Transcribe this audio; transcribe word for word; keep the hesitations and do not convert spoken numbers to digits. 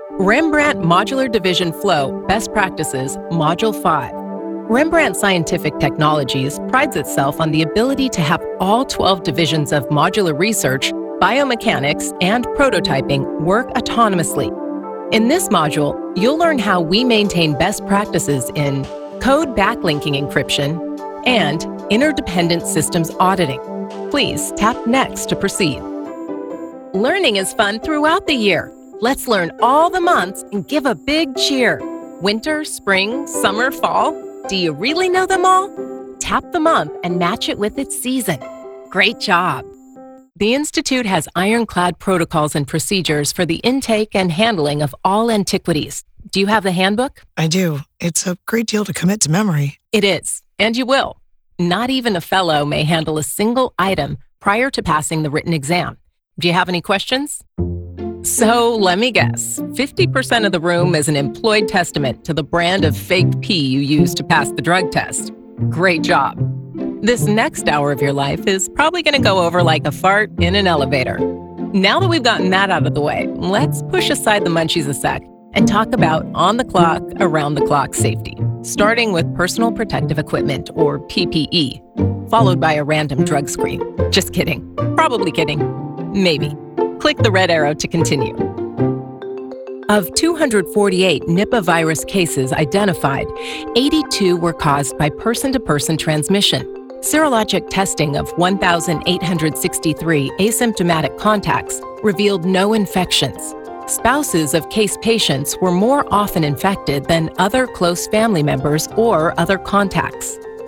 Rembrandt Modular Division Flow Best Practices, Module five. Rembrandt Scientific Technologies prides itself on the ability to have all twelve divisions of modular research, biomechanics, and prototyping work autonomously. In this module, you'll learn how we maintain best practices in code backlinking encryption and interdependent systems auditing. Please tap Next to proceed. Learning is fun throughout the year. Let's learn all the months and give a big cheer. Winter, spring, summer, fall. Do you really know them all? Tap the month and match it with its season. Great job! The Institute has ironclad protocols and procedures for the intake and handling of all antiquities. Do you have the handbook? I do. It's a great deal to commit to memory. It is, and you will. Not even a fellow may handle a single item prior to passing the written exam. Do you have any questions? So let me guess, fifty percent of the room is an employed testament to the brand of fake pee you used to pass the drug test. Great job. This next hour of your life is probably going to go over like a fart in an elevator. Now that we've gotten that out of the way, let's push aside the munchies a sec and talk about on-the-clock, around-the-clock safety, starting with personal protective equipment, or P P E, followed by a random drug screen. Just kidding. Probably kidding. Maybe. Click the red arrow to continue. Of two hundred forty-eight Nipah virus cases identified, eighty-two were caused by person-to-person transmission. Serologic testing of one thousand eight hundred sixty-three asymptomatic contacts revealed no infections. Spouses of case patients were more often infected than other close family members or other contacts.